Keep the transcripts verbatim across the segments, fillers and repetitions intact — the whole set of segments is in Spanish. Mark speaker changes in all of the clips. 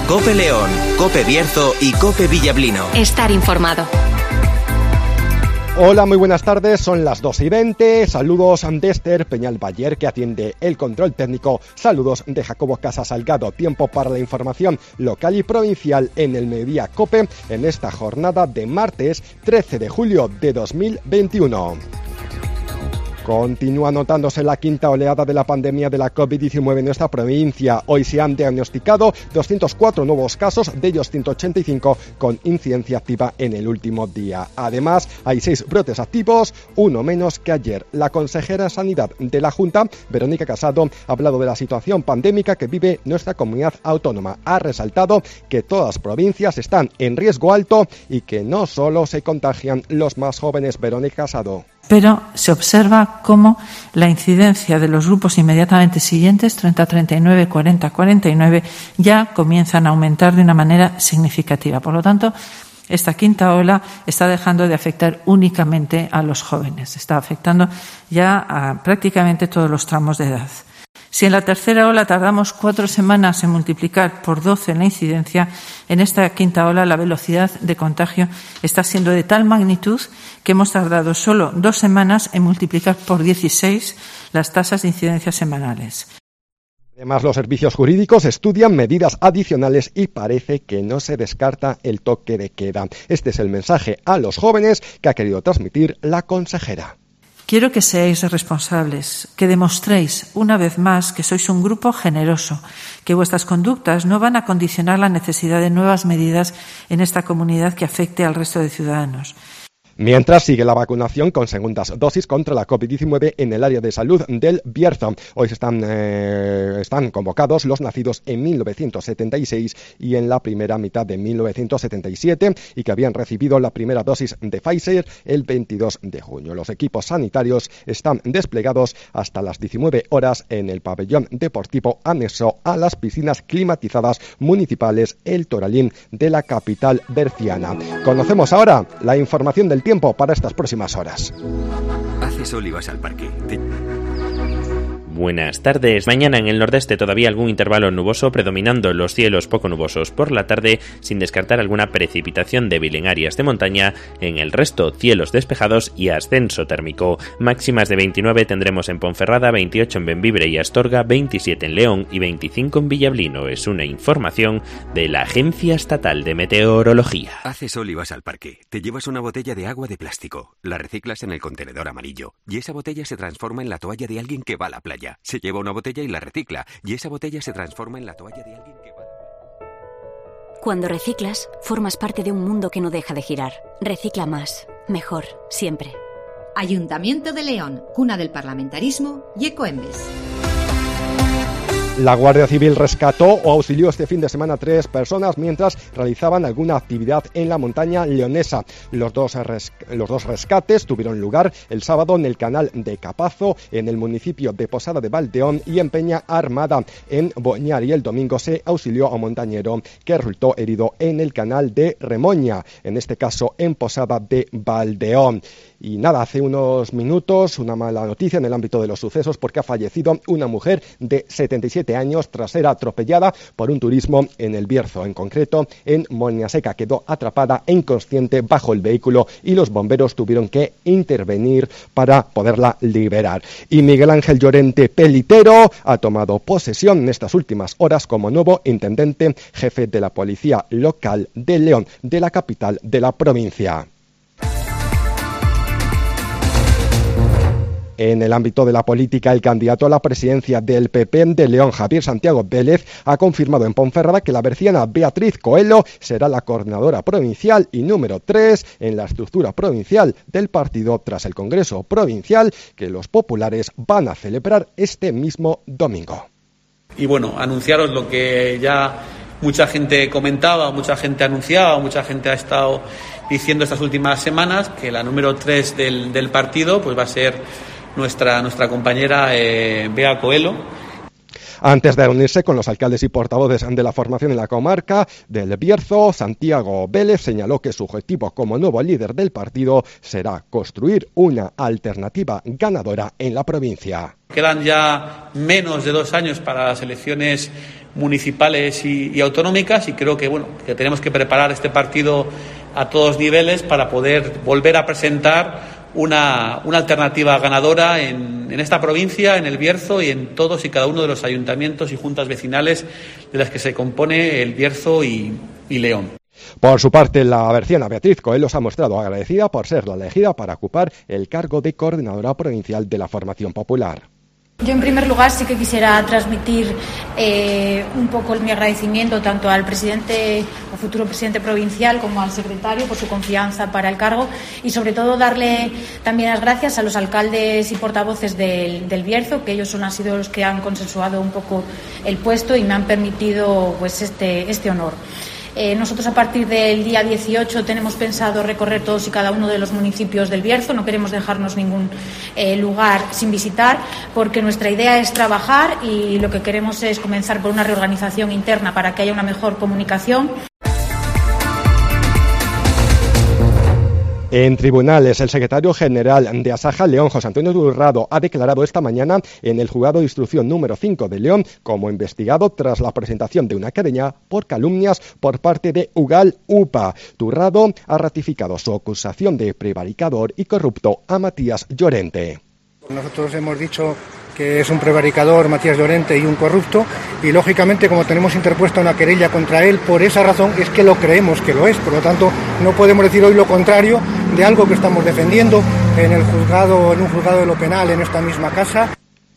Speaker 1: COPE León, COPE Bierzo y COPE Villablino.
Speaker 2: Estar informado.
Speaker 3: Hola, muy buenas tardes, son las dos y veinte, saludos de Esther Peñalbayer que atiende el control técnico, saludos de Jacobo Casas Salgado, tiempo para la información local y provincial en el Mediodía COPE en esta jornada de martes trece de julio de dos mil veintiuno. Continúa notándose la quinta oleada de la pandemia de la COVID diecinueve en nuestra provincia. Hoy se han diagnosticado doscientos cuatro nuevos casos, de ellos ciento ochenta y cinco con incidencia activa en el último día. Además, hay seis brotes activos, uno menos que ayer. La consejera de Sanidad de la Junta, Verónica Casado, ha hablado de la situación pandémica que vive nuestra comunidad autónoma. Ha resaltado que todas las provincias están en riesgo alto y que no solo se contagian los más jóvenes. Verónica Casado.
Speaker 4: Pero se observa cómo la incidencia de los grupos inmediatamente siguientes, treinta a treinta y nueve, cuarenta a cuarenta y nueve, ya comienzan a aumentar de una manera significativa. Por lo tanto, esta quinta ola está dejando de afectar únicamente a los jóvenes, está afectando ya a prácticamente todos los tramos de edad. Si en la tercera ola tardamos cuatro semanas en multiplicar por doce la incidencia, en esta quinta ola la velocidad de contagio está siendo de tal magnitud que hemos tardado solo dos semanas en multiplicar por dieciséis las tasas de incidencia semanales.
Speaker 3: Además, los servicios jurídicos estudian medidas adicionales y parece que no se descarta el toque de queda. Este es el mensaje a los jóvenes que ha querido transmitir la consejera.
Speaker 4: Quiero que seáis responsables, que demostréis una vez más que sois un grupo generoso, que vuestras conductas no van a condicionar la necesidad de nuevas medidas en esta comunidad que afecte al resto de ciudadanos.
Speaker 3: Mientras sigue la vacunación con segundas dosis contra la COVID diecinueve en el área de salud del Bierzo. Hoy están, eh, están convocados los nacidos en mil novecientos setenta y seis y en la primera mitad de mil novecientos setenta y siete y que habían recibido la primera dosis de Pfizer el veintidós de junio. Los equipos sanitarios están desplegados hasta las diecinueve horas en el pabellón deportivo anexo a las piscinas climatizadas municipales El Toralín de la capital berciana. Conocemos ahora la información del tiempo para estas próximas horas.
Speaker 5: Hace sol y vas al parque. Te...
Speaker 6: Buenas tardes. Mañana en el nordeste todavía algún intervalo nuboso, predominando los cielos poco nubosos por la tarde, sin descartar alguna precipitación débil en áreas de montaña. En el resto, cielos despejados y ascenso térmico. Máximas de veintinueve tendremos en Ponferrada, veintiocho en Bembibre y Astorga, veintisiete en León y veinticinco en Villablino. Es una información de la Agencia Estatal de Meteorología.
Speaker 5: Hace sol y vas al parque. Te llevas una botella de agua de plástico. La reciclas en el contenedor amarillo. Y esa botella se transforma en la toalla de alguien que va a la playa. Se lleva una botella y la recicla, y esa botella se transforma en la toalla de alguien que va...
Speaker 2: Cuando reciclas, formas parte de un mundo que no deja de girar. Recicla más, mejor, siempre.
Speaker 7: Ayuntamiento de León, cuna del parlamentarismo y Ecoembes.
Speaker 3: La Guardia Civil rescató o auxilió este fin de semana a tres personas mientras realizaban alguna actividad en la montaña leonesa. Los dos, res- los dos rescates tuvieron lugar el sábado en el canal de Capazo, en el municipio de Posada de Valdeón, y en Peña Armada, en Boñar, y el domingo se auxilió a un montañero que resultó herido en el canal de Remoña, en este caso en Posada de Valdeón. Y nada, hace unos minutos una mala noticia en el ámbito de los sucesos porque ha fallecido una mujer de setenta y siete años tras ser atropellada por un turismo en el Bierzo, en concreto en Moñaseca. Quedó atrapada e inconsciente bajo el vehículo y los bomberos tuvieron que intervenir para poderla liberar. Y Miguel Ángel Llorente Pelitero ha tomado posesión en estas últimas horas como nuevo intendente jefe de la Policía Local de León, de la capital de la provincia. En el ámbito de la política, el candidato a la presidencia del P P de León, Javier Santiago Vélez, ha confirmado en Ponferrada que la berciana Beatriz Coelho será la coordinadora provincial y número tres en la estructura provincial del partido tras el Congreso Provincial que los populares van a celebrar este mismo domingo.
Speaker 8: Y bueno, anunciaros lo que ya mucha gente comentaba, mucha gente anunciaba, mucha gente ha estado diciendo estas últimas semanas, que la número tres del, del partido pues va a ser nuestra nuestra compañera eh, Bea Coelho.
Speaker 3: Antes de reunirse con los alcaldes y portavoces de la formación en la comarca del Bierzo, Santiago Vélez señaló que su objetivo como nuevo líder del partido será construir una alternativa ganadora en la provincia.
Speaker 8: Quedan ya menos de dos años para las elecciones municipales y, y autonómicas y creo que, bueno, que tenemos que preparar este partido a todos niveles para poder volver a presentar Una, una alternativa ganadora en, en esta provincia, en el Bierzo y en todos y cada uno de los ayuntamientos y juntas vecinales de las que se compone el Bierzo y, y León.
Speaker 3: Por su parte, la berciana Beatriz Coelho se ha mostrado agradecida por ser la elegida para ocupar el cargo de coordinadora provincial de la formación popular.
Speaker 9: Yo, en primer lugar, sí que quisiera transmitir eh, un poco mi agradecimiento tanto al presidente o futuro presidente provincial como al secretario por su confianza para el cargo y, sobre todo, darle también las gracias a los alcaldes y portavoces del, del Bierzo, que ellos son, han sido los que han consensuado un poco el puesto y me han permitido pues este, este honor. Eh, nosotros a partir del día dieciocho tenemos pensado recorrer todos y cada uno de los municipios del Bierzo, no queremos dejarnos ningún eh, lugar sin visitar porque nuestra idea es trabajar y lo que queremos es comenzar por una reorganización interna para que haya una mejor comunicación.
Speaker 3: En tribunales, el secretario general de Asaja, León, José Antonio Durrado, ha declarado esta mañana en el juzgado de instrucción número cinco de León como investigado tras la presentación de una querella por calumnias por parte de Ugal UPA. Durrado ha ratificado su acusación de prevaricador y corrupto a Matías Llorente.
Speaker 10: Nosotros hemos dicho que es un prevaricador, Matías Llorente, y un corrupto, y lógicamente, como tenemos interpuesta una querella contra él, por esa razón es que lo creemos que lo es. Por lo tanto, no podemos decir hoy lo contrario de algo que estamos defendiendo en el juzgado, en un juzgado de lo penal, en esta misma casa.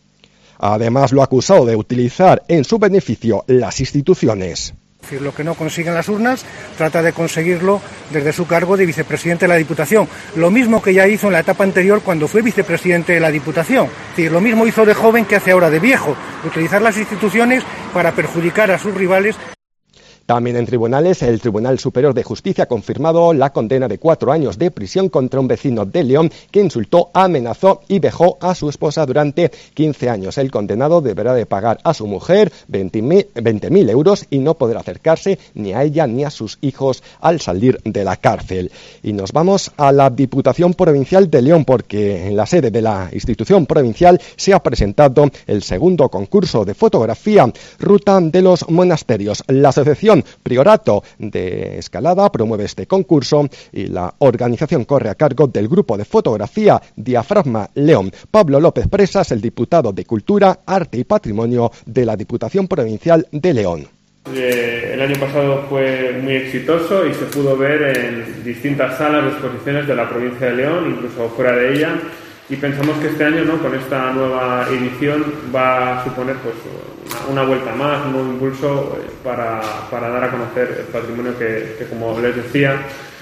Speaker 3: Además, lo ha acusado de utilizar en su beneficio las instituciones.
Speaker 10: Es decir, lo que no consiguen las urnas, trata de conseguirlo desde su cargo de vicepresidente de la Diputación. Lo mismo que ya hizo en la etapa anterior cuando fue vicepresidente de la Diputación. Es decir, lo mismo hizo de joven que hace ahora de viejo, utilizar las instituciones para perjudicar a sus rivales.
Speaker 3: También en tribunales, el Tribunal Superior de Justicia ha confirmado la condena de cuatro años de prisión contra un vecino de León que insultó, amenazó y vejó a su esposa durante quince años. El condenado deberá de pagar a su mujer veinte mil euros y no podrá acercarse ni a ella ni a sus hijos al salir de la cárcel. Y nos vamos a la Diputación Provincial de León porque en la sede de la institución provincial se ha presentado el segundo concurso de fotografía Ruta de los Monasterios. La asociación Priorato de Escalada promueve este concurso y la organización corre a cargo del grupo de fotografía Diafragma León. Pablo López Presas, el diputado de Cultura, Arte y Patrimonio de la Diputación Provincial de León.
Speaker 11: Eh, el año pasado fue muy exitoso y se pudo ver en distintas salas de exposiciones de la provincia de León, incluso fuera de ella. Y pensamos que este año, ¿no?, con esta nueva edición va a suponer pues una, una vuelta más, un nuevo impulso para, para dar a conocer el patrimonio que, que como les decía,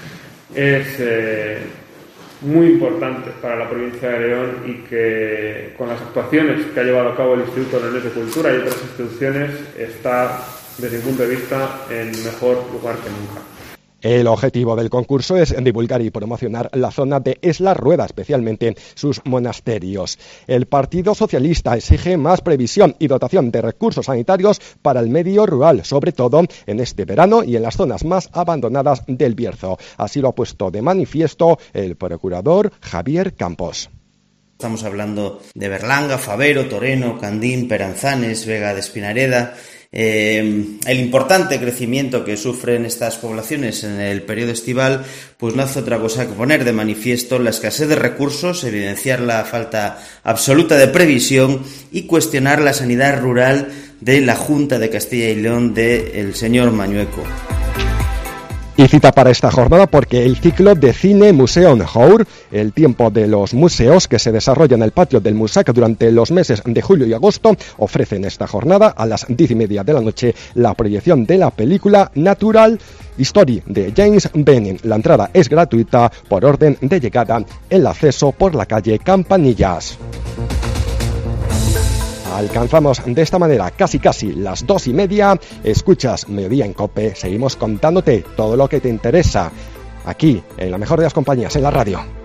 Speaker 11: es eh, muy importante para la provincia de León y que con las actuaciones que ha llevado a cabo el Instituto Leonés de Cultura y otras instituciones está, desde mi punto de vista, en mejor lugar que nunca.
Speaker 3: El objetivo del concurso es divulgar y promocionar la zona de Esla Rueda, especialmente sus monasterios. El Partido Socialista exige más previsión y dotación de recursos sanitarios para el medio rural, sobre todo en este verano y en las zonas más abandonadas del Bierzo. Así lo ha puesto de manifiesto el procurador Javier Campos.
Speaker 12: Estamos hablando de Berlanga, Favero, Toreno, Candín, Peranzanes, Vega de Espinareda. Eh, el importante crecimiento que sufren estas poblaciones en el periodo estival pues no hace otra cosa que poner de manifiesto la escasez de recursos, evidenciar la falta absoluta de previsión y cuestionar la sanidad rural de la Junta de Castilla y León del señor Mañueco.
Speaker 3: Y cita para esta jornada porque el ciclo de cine Museo Jour, el tiempo de los museos que se desarrolla en el patio del Musac durante los meses de julio y agosto, ofrece en esta jornada a las diez y media de la noche la proyección de la película Natural History de James Benin. La entrada es gratuita por orden de llegada, el acceso por la calle Campanillas. Alcanzamos de esta manera casi casi las dos y media. Escuchas Mediodía en COPE. Seguimos contándote todo lo que te interesa aquí en la mejor de las compañías, en la radio.